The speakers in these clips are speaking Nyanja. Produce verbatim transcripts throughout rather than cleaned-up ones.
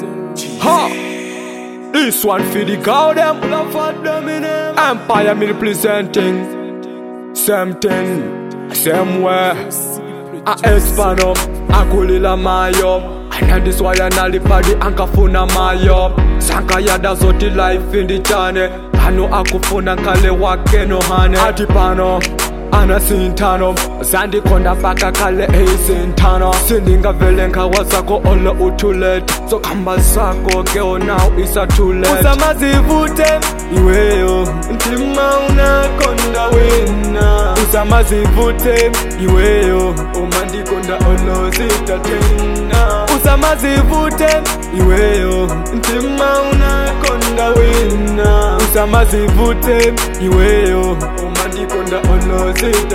Ha! This one for the cow them. Empire me representing. Same thing, same way. I expand up, I kulila mayo. And this why I nali padi ankafuna mayo. Sanka yada zoti life in the channel. Ano akufuna kale wake no hane. Atipano ana sintano zandi konda baka kale e sintano sindinga velenka wasako ole utulet so kamba sako girl now it's a too late usamazivute iweyo ntima unakonda wina usamazivute iweyo umandi konda olo zitatena usamazivute iweyo ntima unakonda wina usamazivute iweyo umandi konda olo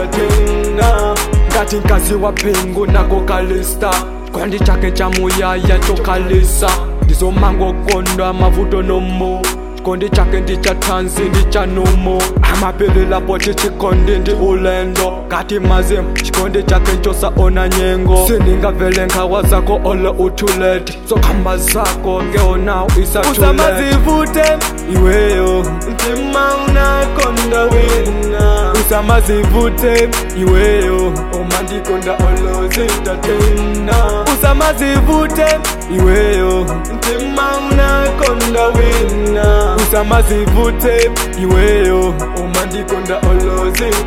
zitatena ngati nkazi wa pingu nako kalista kwandi chake cha muyaya chokalisa ndizo mango konda mavuto nomo chikondi chake ndi cha tanzi ndi cha nomo amapelela poti chikondi ndi ulendo ngati mazim chikondi chake nchosa ona nyengo sininga vele nkhawa zako ole utulete so kamba zako girl now it's a too late usamazivute iweyo ntima unakonda wina usamazivute iweyo umandi konda olo zitatena usamazivute iweyo ntima unakonda wina usamazivute iweyo umandi konda olo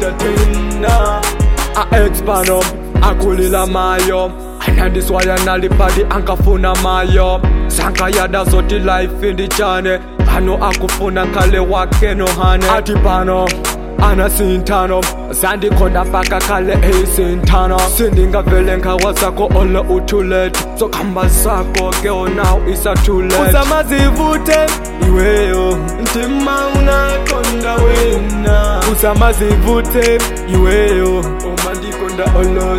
zitatena I expand up, akulila mayo and this why I nali padi ankafuna mayo sanka yada zoti life in the channel ano akufuna kale wake no hane atipano ana sintano zandi konda baka kale e sintano sindinga velenka wasako ole utulet so kamba sako girl now it's a too late usamazivute iweyo ntima unakonda wina usamazivute iweyo umandi konda olo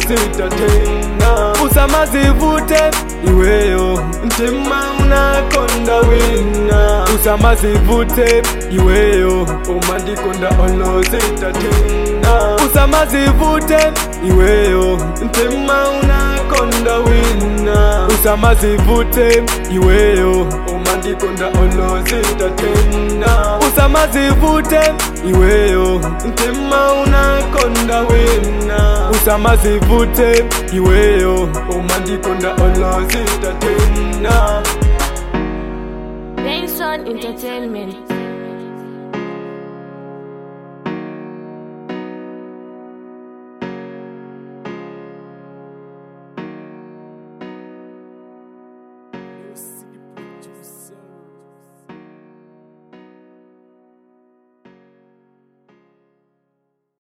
zitatena usamazivute iweyo ntima unakonda wina usamazivute iweyo umandi konda olo zitatena usamazivute iweyo ntima unakonda wina usamazivute iweyo umandi konda olo zitatena usamazivute iweyo ntima unakonda wina usamazivute iweyo umandi konda olo zitatena Benson Entertainment.